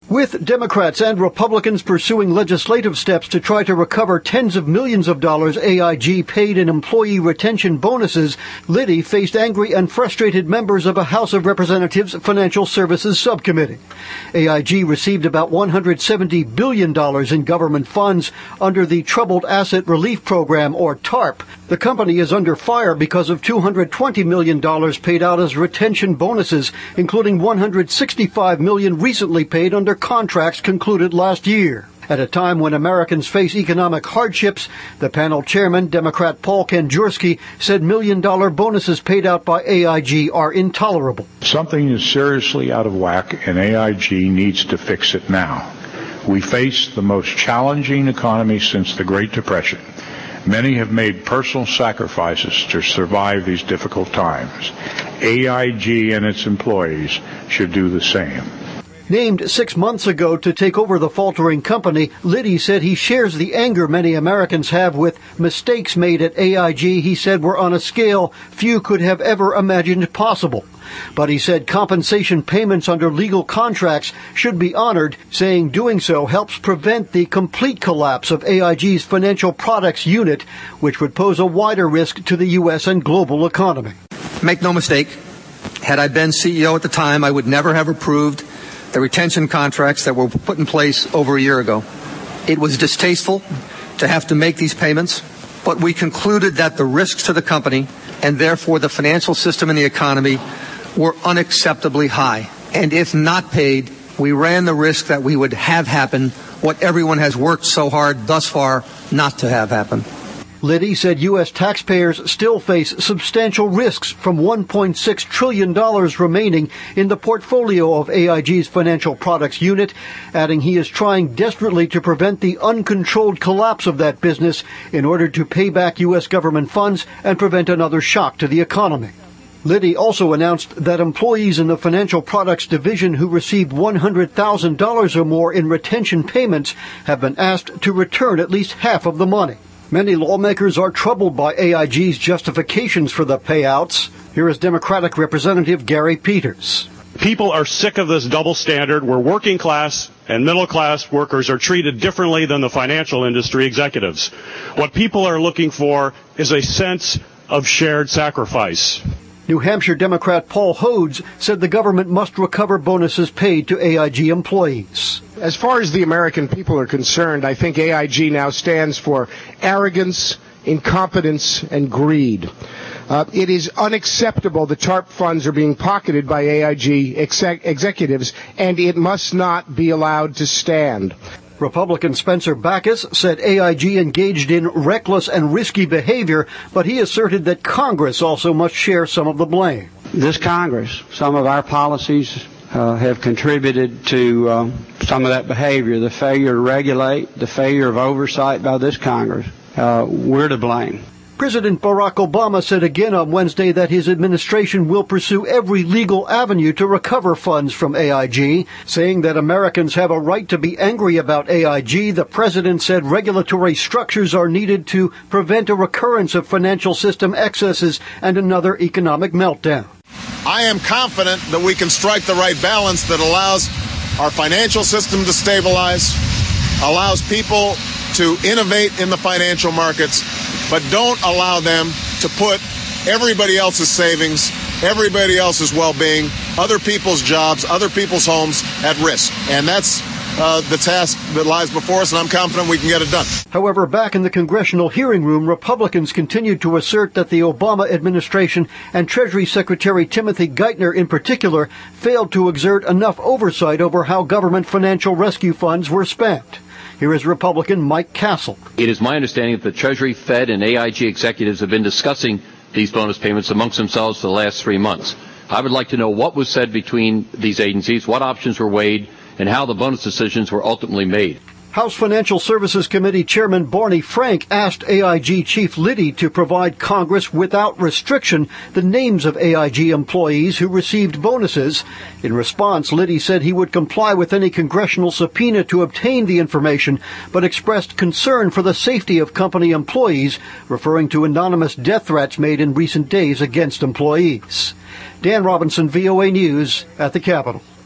With Democrats and Republicans pursuing legislative steps to try to recover tens of millions of dollars AIG paid in employee retention bonuses, Liddy faced angry and frustrated members of a House of Representatives Financial Services Subcommittee. AIG received about $170 billion in government funds under the Troubled Asset Relief Program, or TARP. The company is under fire because of $220 million paid out as retention bonuses, including $165 million recently paid under contracts concluded last year. At a time when Americans face economic hardships, the panel chairman, Democrat Paul Kanjorski, said million-dollar bonuses paid out by AIG are intolerable. Something is seriously out of whack, and AIG needs to fix it now. We face the most challenging economy since the Great Depression. Many have made personal sacrifices to survive these difficult times. AIG and its employees should do the same. Named 6 months ago to take over the faltering company, Liddy said he shares the anger many Americans have with mistakes made at AIG he said were on a scale few could have ever imagined possible. But he said compensation payments under legal contracts should be honored, saying doing so helps prevent the complete collapse of AIG's financial products unit, which would pose a wider risk to the U.S. and global economy. Make no mistake, had I been CEO at the time, I would never have approved the retention contracts that were put in place over a year ago. It was distasteful to have to make these payments, but we concluded that the risks to the company and therefore the financial system and the economy were unacceptably high. And if not paid, we ran the risk that we would have happen what everyone has worked so hard thus far not to have happen. Liddy said U.S. taxpayers still face substantial risks from $1.6 trillion remaining in the portfolio of AIG's financial products unit, adding he is trying desperately to prevent the uncontrolled collapse of that business in order to pay back U.S. government funds and prevent another shock to the economy. Liddy also announced that employees in the financial products division who received $100,000 or more in retention payments have been asked to return at least half of the money. Many lawmakers are troubled by AIG's justifications for the payouts. Here is Democratic Representative Gary Peters. People are sick of this double standard where working class and middle class workers are treated differently than the financial industry executives. What people are looking for is a sense of shared sacrifice. New Hampshire Democrat Paul Hodes said the government must recover bonuses paid to AIG employees. As far as the American people are concerned, I think AIG now stands for arrogance, incompetence, and greed. It is unacceptable that TARP funds are being pocketed by AIG executives, and it must not be allowed to stand. Republican Spencer Backus said AIG engaged in reckless and risky behavior, but he asserted that Congress also must share some of the blame. This Congress, some of our policies have contributed to some of that behavior, the failure to regulate, the failure of oversight by this Congress. We're to blame. President Barack Obama said again on Wednesday that his administration will pursue every legal avenue to recover funds from AIG, saying that Americans have a right to be angry about AIG. The president said regulatory structures are needed to prevent a recurrence of financial system excesses and another economic meltdown. I am confident that we can strike the right balance that allows our financial system to stabilize, allows people to innovate in the financial markets, but don't allow them to put everybody else's savings, everybody else's well-being, other people's jobs, other people's homes at risk. And that's the task that lies before us, and I'm confident we can get it done. However, back in the congressional hearing room, Republicans continued to assert that the Obama administration and Treasury Secretary Timothy Geithner in particular failed to exert enough oversight over how government financial rescue funds were spent. Here is Republican Mike Castle. It is my understanding that the Treasury, Fed, and AIG executives have been discussing these bonus payments amongst themselves for the last 3 months. I would like to know what was said between these agencies, what options were weighed, and how the bonus decisions were ultimately made. House Financial Services Committee Chairman Barney Frank asked AIG Chief Liddy to provide Congress without restriction the names of AIG employees who received bonuses. In response, Liddy said he would comply with any congressional subpoena to obtain the information, but expressed concern for the safety of company employees, referring to anonymous death threats made in recent days against employees. Dan Robinson, VOA News, at the Capitol.